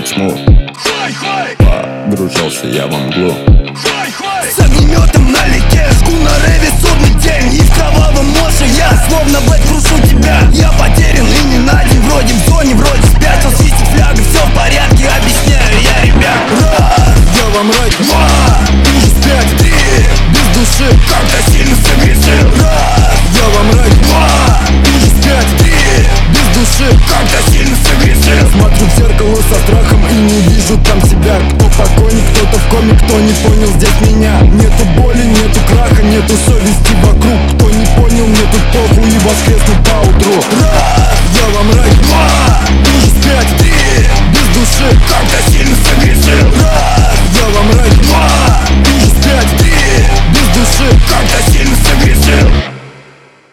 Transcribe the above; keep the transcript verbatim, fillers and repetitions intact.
тьму. Погружался я во мглу. С огнеметом налегке, шкуна реве, судный день. И в кровавом моше я, словно бэт, крушу тебя. Я потерян и не найден, вроде в зоне, вроде спятил. Свистит фляга, все в порядке, объясняю я, ребят. Раз, я вам райд, два, ты же спять, три, без души, как-то сильно согрешил. Раз, я вам райд, два, ты же спять, три, без души, как-то сильно согрешил. Смотрю в зеркало со страхом и не вижу там себя. Кто покойник, кто-то в коме, кто не понял здесь меня. Нету боли, нету краха, нету совести вокруг. Кто не понял, мне тут похуй и воскресну поутру. Раз!